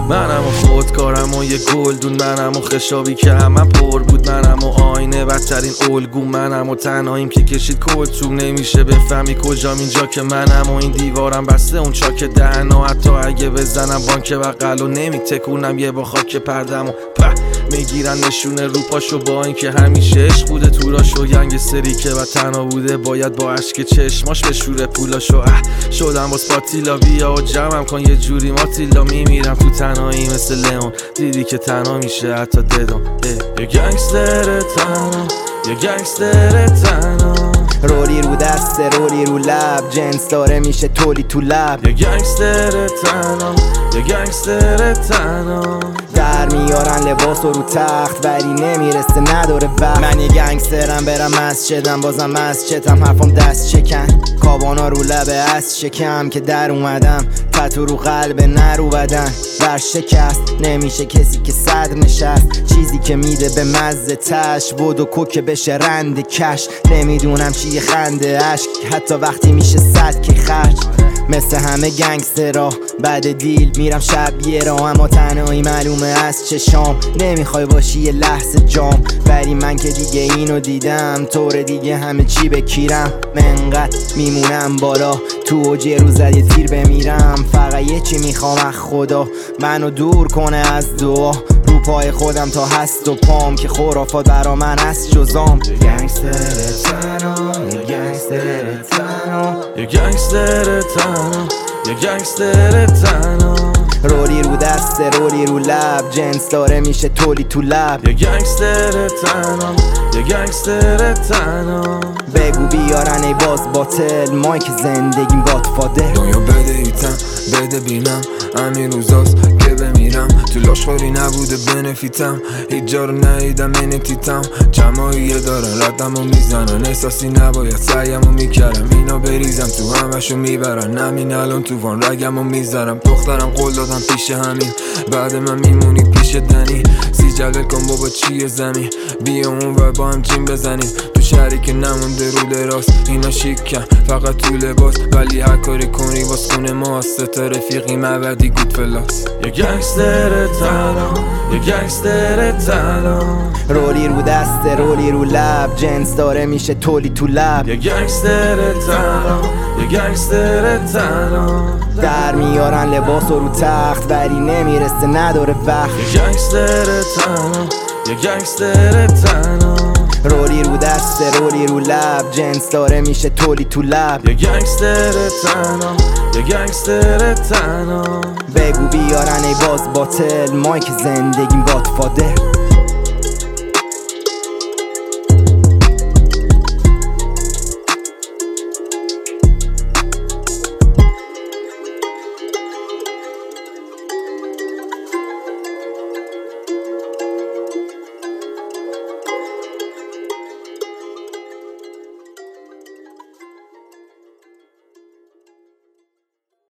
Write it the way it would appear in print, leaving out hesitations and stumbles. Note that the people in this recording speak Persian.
منم و خودکارم و یه گلدون، منم و خشابی که همه پر بود، منم و آینه بدترین الگو، منم و تنهاییم که کشید کلتوم. نمیشه بفهمی کجام اینجا که منم و این دیوارم بسته اون چاک دهن و حتی اگه بزنم بانک بغل و نمیتکونم یه با خاک پردم و میگیرن نشونه رو پاشو، با اینکه همیشه عشق بوده توراشو. ینگ سری که تنها بوده باید با عشق چشماش بشوره پولاشو. شدم باز پاتیلا بیا و جمعم کن یه جوری ماتیلا. میمیرم تو تنهایی مثل لیون، دیدی که تنها میشه حتی ددم. یه گنگستر تنها، یه گنگستر تنها، رولی رو دست رولی رو لب، جنس داره میشه تولی تو لب. یه گنگستر تنها، یه گنگستر تنها، در میارن لباس رو تخت ولی نمیرسه نداره وقت. من یه گنگسترم برم مسجدم بازم مسجدم، حرفم دست چکن کابانا رو لبه از شکم که در اومدم، تتو رو قلب نه رو بدن. بر شکست نمیشه کسی که صدر نشست، چیزی که میده به مزه تش بود و کوکه بشه رند کش. نمیدونم چیه خنده عشق حتی وقتی میشه صد که خرج. مثل همه گنگسترها بعد دیل میرم شب یه را، اما تنهایی معلومه از چشام. نمیخوای باشی یه لحظه جام، ولی من که دیگه اینو دیدم، طور دیگه همه چی بکیرم. منقدر میمونم بالا تو اوج روزد یه تیر بمیرم. فقط یه چی میخوام از خدا، منو دور کنه از دعا. رو پای خودم تا هست و پام که خرافات برا من از جزام. گنگستر تنها، یه گنگستر تنها، یه گنگستر تنها، یه گنگستر تنها، رولی رو دست رولی رو لب، جنس داره میشه تولی تو لب. یه گنگستر تنها، یه گنگستر تنها، بگو بیارن ای باز باطل، مایک زندگیم گادفادر. دنیا بده ایتم بده بینم، همین روزاست که بمیرم. تو لاشخوری نبوده بنفیتم، هیچ جا رو ندیدم اینتیتم. جمعیه دارن ردم و میزنن، احساسی نباید سعیم و میکردم اینا بریزم تو همشو میبرن. همین الان توفان رگم و میذارم. دخترم قول دادم پیش همین، بعد من میمونی پیش دنی. سی جلوه کن بابا چیه زمین، بیا اون و با هم جیم بزنیم. تو شهری که نمونده رو لراست، اینا شیکن فقط تو لباس، ولی هر کاری کنی باز خونه ماست. تا رفیقی مبدی گود فلاس. یه گنگستر تنها، یه گنگستر تنها، رولی رو دست رولی رو لب، جنس داره میشه تولی تو لب. یه گنگستر تنها، یه گنگستر تنها، در میارن لباس رو تخت ولی نمیرسه نداره وقت. یه گنگستر تنها، یه گنگستر تنها، رولی رو دست رولی رو لب، جنس داره میشه تولی تو لب. یه گنگستر تنها، یه گنگستر تنها، بگو بیارن ای باز باطل، مایک زندگیم گادفادر.